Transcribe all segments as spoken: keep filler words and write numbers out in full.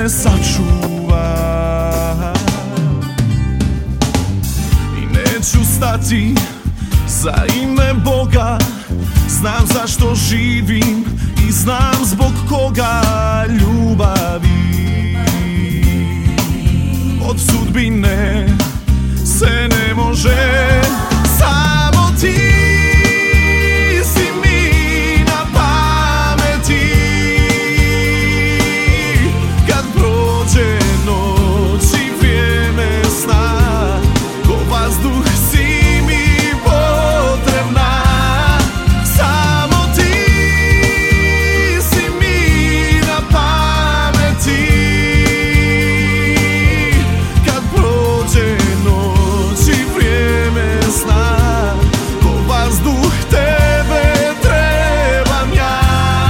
me sačuva i neću stati za ime Boga. Znam zašto živim i znam zbog koga. Ljubavi od sudbine se ne može. Samo ti si mi na pameti. Kad prođe noć i vrijeme sna, ko vazduh si mi potrebna. Samo ti si mi na pameti. Kad prođe noć i vrijeme sna, ko vazduh tebe trebam ja.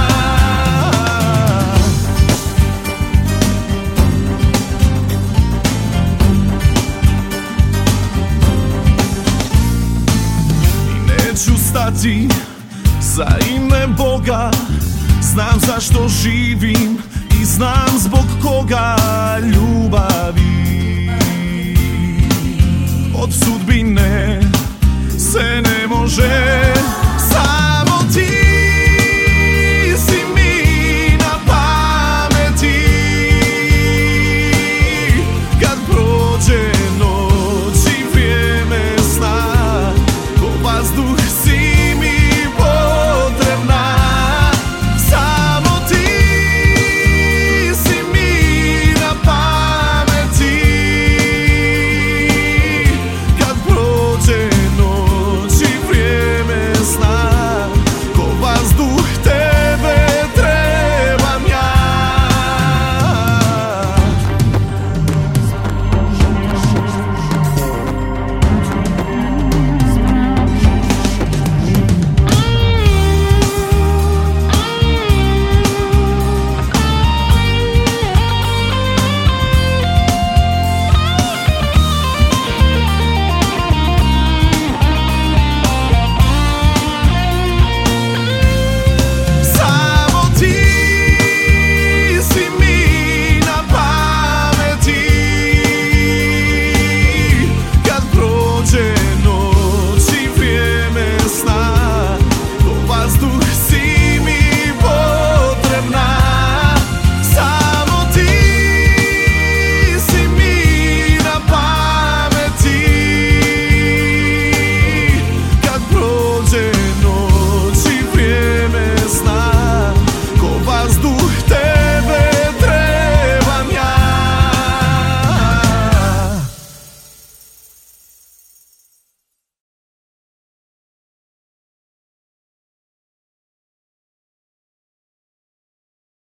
I neću stati za ime Boga. Znam zašto živim i znam zbog koga. Ljubavi od sudbine se ne može.